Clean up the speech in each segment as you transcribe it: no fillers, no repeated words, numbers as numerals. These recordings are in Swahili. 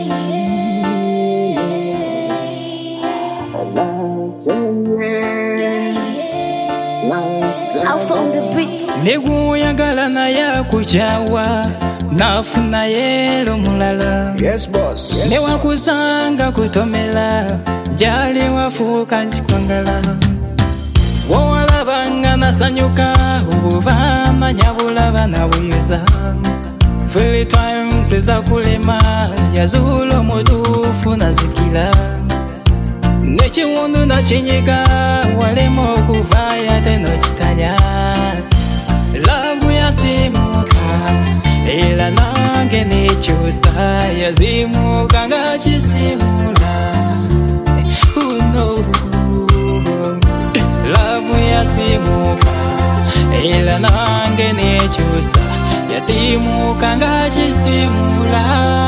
Nekuyagala naye kujawa nafuna yelo mulala. Yes boss. Newakuzanga kutomela jali wafuka nchikwangala. Wawalabanga nasanyuka ubuvama nyabulaba na wiza. Fili time teza kulema yazulo mudufu nazikila. Nechiwundu na chinyika walemo kuvaya teno chitanya. Love yasimuka ila nange nichusa yazimuka ngachisimula. Who knows? Love yasimuka ila nange nichusa yazimuka ngachisimula.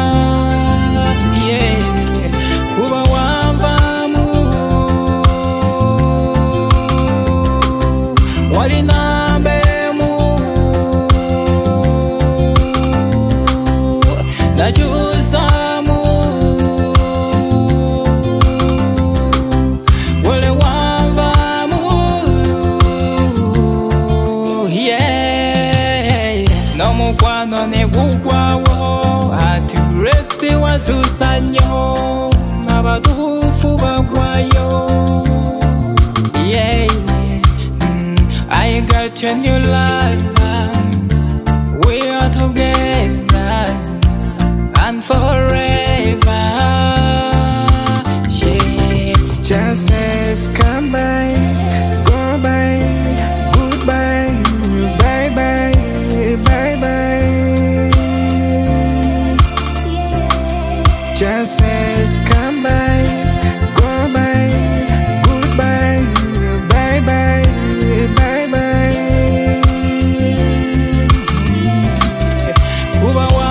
Yeah, kuba wambamu walinambe nachusamu wale wambamu. Yeah, no mukwano ne bukwawo ati rexi wasusanyo nabadufu bakwayo. Yeah, I got a new life, we are together and forever. Yeah. Chances come by, go by, goodbye, bye bye, bye bye. Chances come by, go by, goodbye, bye bye, bye bye.